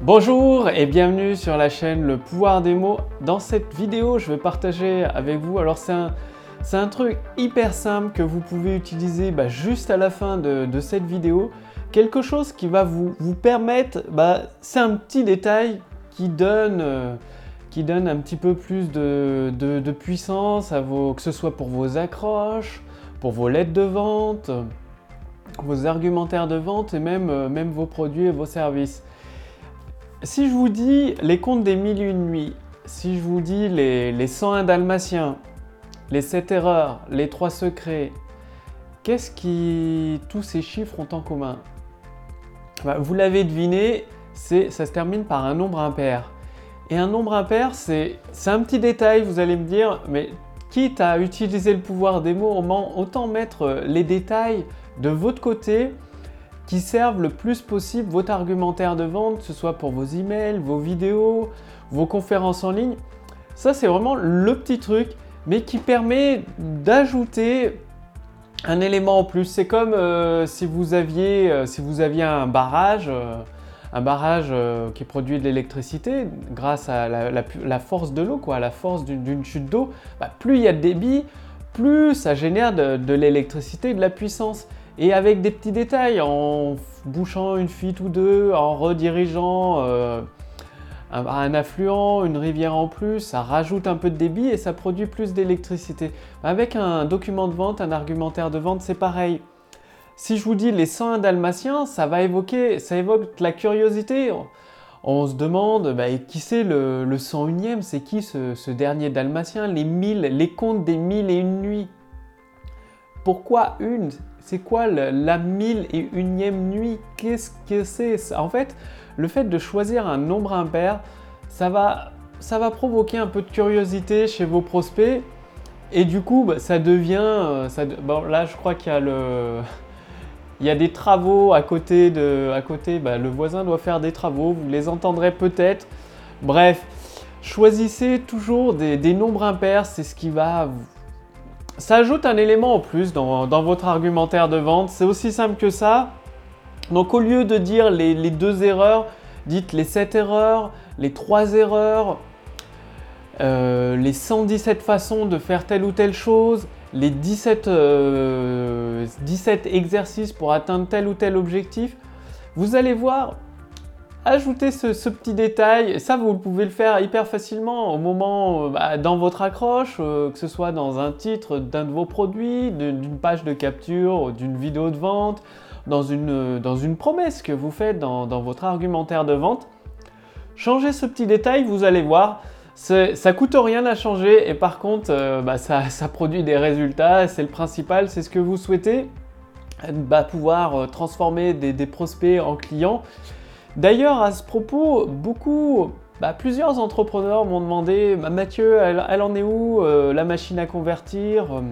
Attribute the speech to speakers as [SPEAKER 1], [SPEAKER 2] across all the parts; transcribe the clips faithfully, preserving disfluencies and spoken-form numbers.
[SPEAKER 1] Bonjour et bienvenue sur la chaîne Le Pouvoir des mots. Dans cette vidéo, je vais partager avec vous, alors c'est un, c'est un truc hyper simple que vous pouvez utiliser bah, juste à la fin de, de cette vidéo. Quelque chose qui va vous, vous permettre, bah, c'est un petit détail qui donne, euh, qui donne un petit peu plus de, de, de puissance, à vos, que ce soit pour vos accroches, pour vos lettres de vente, vos argumentaires de vente et même, euh, même vos produits et vos services. Si je vous dis les contes des mille et une nuits, si je vous dis les, les cent un dalmatiens, les sept erreurs, les trois secrets, qu'est-ce qui tous ces chiffres ont en commun? Bah, vous l'avez deviné, c'est, ça se termine par un nombre impair. Et un nombre impair, c'est un petit détail, vous allez me dire, mais quitte à utiliser le pouvoir des mots, autant mettre les détails de votre côté qui servent le plus possible votre argumentaire de vente, que ce soit pour vos emails, vos vidéos, vos conférences en ligne. Ça, c'est vraiment le petit truc, mais qui permet d'ajouter un élément en plus. C'est comme euh, si, vous aviez, euh, si vous aviez un barrage, euh, un barrage euh, qui produit de l'électricité grâce à la, la, la force de l'eau, quoi, à la force d'une chute d'eau. Bah, plus il y a de débit, plus ça génère de, de l'électricité, de la puissance. Et avec des petits détails, en bouchant une fuite ou deux, en redirigeant euh, un, un affluent, une rivière en plus, ça rajoute un peu de débit et ça produit plus d'électricité. Avec un document de vente, un argumentaire de vente, c'est pareil. Si je vous dis les cent un dalmatiens, ça va évoquer, ça évoque la curiosité. On, on se demande, bah, qui c'est le, le cent unième, c'est qui ce, ce dernier dalmatien, les mille, les contes des mille et une nuits. Pourquoi une? C'est quoi le, la mille et unième nuit? Qu'est-ce que c'est? En fait, le fait de choisir un nombre impair, ça va, ça va provoquer un peu de curiosité chez vos prospects. Et du coup, bah, ça devient... Ça, bon, là, je crois qu'il y a le... Il y a des travaux à côté. De, à côté bah, le voisin doit faire des travaux. Vous les entendrez peut-être. Bref, choisissez toujours des, des nombres impairs. C'est ce qui va... Ça ajoute un élément en plus dans, dans votre argumentaire de vente, c'est aussi simple que ça. Donc au lieu de dire les, les deux erreurs, dites les sept erreurs, les trois erreurs, euh, les cent dix-sept façons de faire telle ou telle chose, les dix-sept, euh, dix-sept exercices pour atteindre tel ou tel objectif. Vous allez voir, ajoutez ce, ce petit détail, ça vous pouvez le faire hyper facilement au moment, bah, dans votre accroche, euh, que ce soit dans un titre d'un de vos produits, d'une page de capture, d'une vidéo de vente, dans une, dans une promesse que vous faites dans, dans votre argumentaire de vente. Changez ce petit détail, vous allez voir, ça coûte rien à changer et par contre euh, bah, ça, ça produit des résultats, c'est le principal, c'est ce que vous souhaitez, bah, pouvoir euh, transformer des, des prospects en clients. D'ailleurs, à ce propos, beaucoup, bah, plusieurs entrepreneurs m'ont demandé bah, « Mathieu, elle, elle en est où euh, la machine à convertir euh,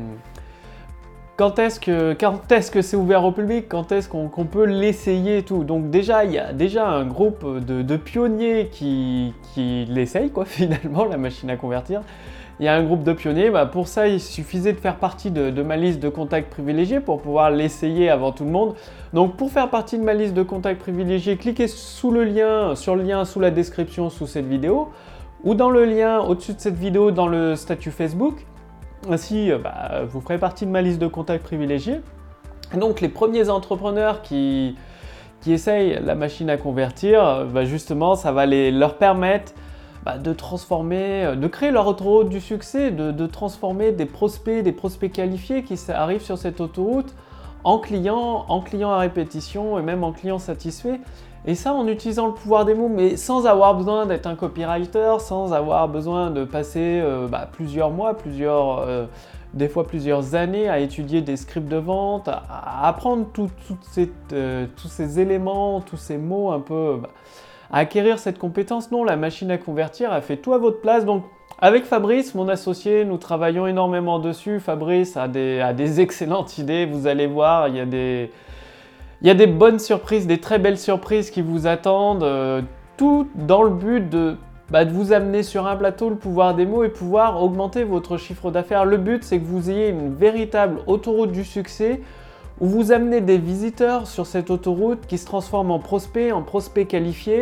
[SPEAKER 1] Quand est-ce que quand est-ce que c'est ouvert au public? Quand est-ce qu'on qu'on peut l'essayer et tout ?» Donc déjà, il y a déjà un groupe de, de pionniers qui, qui l'essayent, quoi, finalement, la machine à convertir. Il y a un groupe de pionniers, bah pour ça il suffisait de faire partie de, de ma liste de contacts privilégiés pour pouvoir l'essayer avant tout le monde. Donc pour faire partie de ma liste de contacts privilégiés, cliquez sous le lien, sur le lien sous la description sous cette vidéo ou dans le lien au-dessus de cette vidéo dans le statut Facebook. Ainsi bah, vous ferez partie de ma liste de contacts privilégiés. Et donc les premiers entrepreneurs qui, qui essayent la machine à convertir, bah justement ça va les, leur permettre Bah, de transformer, de créer leur autoroute du succès, de, de transformer des prospects, des prospects qualifiés qui arrivent sur cette autoroute en clients, en clients à répétition et même en clients satisfaits. Et ça en utilisant le pouvoir des mots, mais sans avoir besoin d'être un copywriter, sans avoir besoin de passer euh, bah, plusieurs mois, plusieurs, euh, des fois plusieurs années à étudier des scripts de vente, à, à apprendre tout, tout cette, euh, tous ces éléments, tous ces mots un peu... Bah, à acquérir cette compétence. Non, la machine à convertir, elle fait tout à votre place. Donc, avec Fabrice, mon associé, nous travaillons énormément dessus. Fabrice a des, a des excellentes idées. Vous allez voir, il y a des, il y a des bonnes surprises, des très belles surprises qui vous attendent. Euh, tout dans le but de, bah, de vous amener sur un plateau le pouvoir des mots et pouvoir augmenter votre chiffre d'affaires. Le but, c'est que vous ayez une véritable autoroute du succès où vous amenez des visiteurs sur cette autoroute qui se transforment en prospects, en prospects qualifiés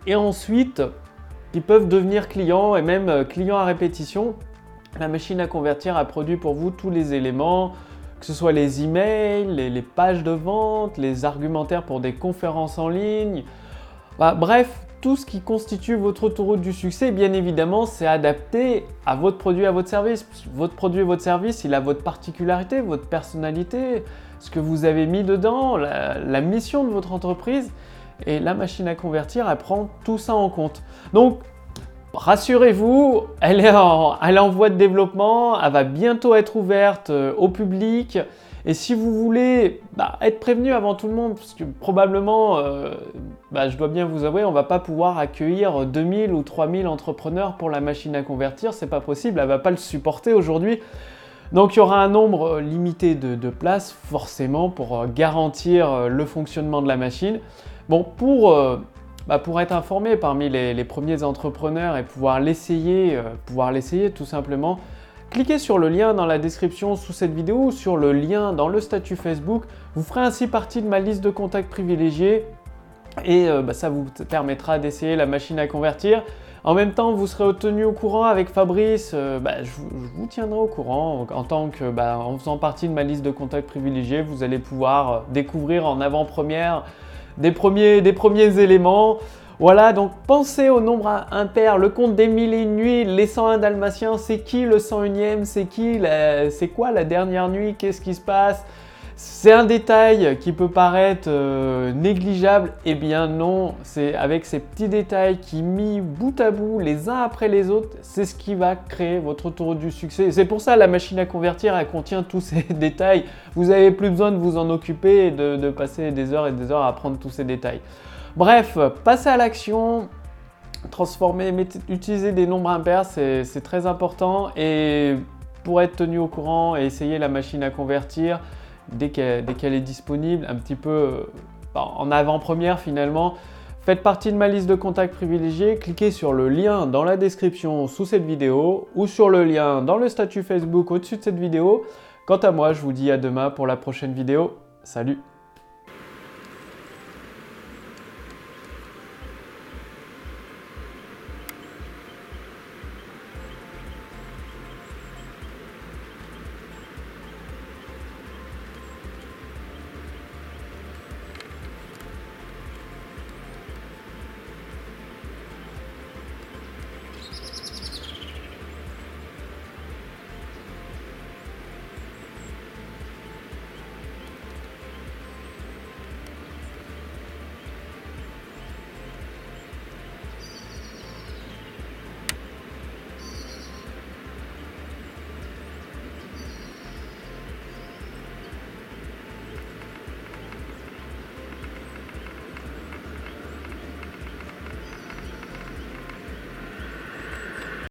[SPEAKER 1] et ensuite qui peuvent devenir clients et même clients à répétition. La machine à convertir a produit pour vous tous les éléments, que ce soit les emails, les, les pages de vente, les argumentaires pour des conférences en ligne. Bah, bref, tout ce qui constitue votre autoroute du succès, bien évidemment, c'est adapté à votre produit, à votre service. Votre produit et votre service, il a votre particularité, votre personnalité, ce que vous avez mis dedans, la, la mission de votre entreprise. Et la machine à convertir, elle prend tout ça en compte. Donc, rassurez-vous, elle est en, elle est en voie de développement, elle va bientôt être ouverte au public. Et si vous voulez bah, être prévenu avant tout le monde, parce que probablement, euh, bah, je dois bien vous avouer, on ne va pas pouvoir accueillir deux mille ou trois mille entrepreneurs pour la machine à convertir, c'est pas possible, elle ne va pas le supporter aujourd'hui. Donc il y aura un nombre limité de, de places, forcément, pour garantir le fonctionnement de la machine. Bon, pour, euh, bah, pour être informé parmi les, les premiers entrepreneurs et pouvoir l'essayer, euh, pouvoir l'essayer tout simplement, cliquez sur le lien dans la description sous cette vidéo ou sur le lien dans le statut Facebook. Vous ferez ainsi partie de ma liste de contacts privilégiés et euh, bah, ça vous permettra d'essayer la machine à convertir. En même temps, vous serez tenu au courant avec Fabrice, euh, bah, je, vous, je vous tiendrai au courant en tant que, bah, en faisant partie de ma liste de contacts privilégiés, vous allez pouvoir découvrir en avant-première des premiers, des premiers éléments. Voilà, donc pensez au nombre impair, le conte des mille et une nuits, les cent un dalmatiens, c'est qui le cent unième, c'est qui, c'est quoi la dernière nuit, qu'est-ce qui se passe? C'est un détail qui peut paraître euh, négligeable, eh bien non, c'est avec ces petits détails qui mis bout à bout, les uns après les autres, c'est ce qui va créer votre autoroute du succès. C'est pour ça la machine à convertir, elle contient tous ces détails. Vous n'avez plus besoin de vous en occuper et de, de passer des heures et des heures à apprendre tous ces détails. Bref, passez à l'action, transformer, mettez, utiliser des nombres impairs, c'est très important. Et pour être tenu au courant et essayer la machine à convertir, dès qu'elle qu'elle est disponible, un petit peu en avant-première finalement, faites partie de ma liste de contacts privilégiés, cliquez sur le lien dans la description sous cette vidéo ou sur le lien dans le statut Facebook au-dessus de cette vidéo. Quant à moi, je vous dis à demain pour la prochaine vidéo. Salut!